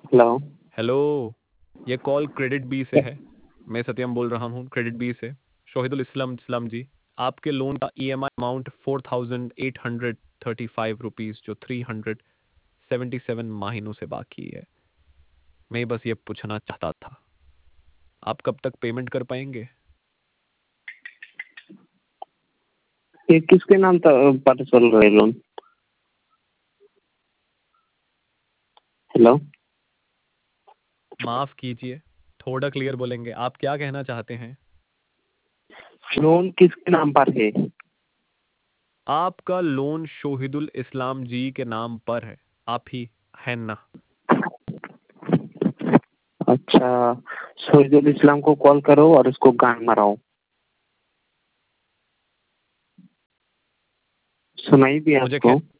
Hello. Hello. ये call credit B से है। मैं सत्यम बोल रहा हूँ क्रेडिट बी से। शोहिदुल इस्लाम जी, आपके लोन का ईएमआई अमाउंट 4835 रुपीज़ जो 377 महीनों से बाकी है। मैं बस ये पूछना चाहता था, आप कब तक पेमेंट कर पाएंगे? ये किसके नाम पर चल रहा है लोन? हेलो। माफ़ कीजिए, थोड़ा क्लियर बोलेंगे, आप क्या कहना चाहते हैं? लोन किसके नाम पर है? आपका लोन शोहिदुल इस्लाम जी के नाम पर है। आप ही है ना? अच्छा, शहीदुल इस्लाम को कॉल करो और उसको गान मराओ। सुनाई दिया मुझे आपको?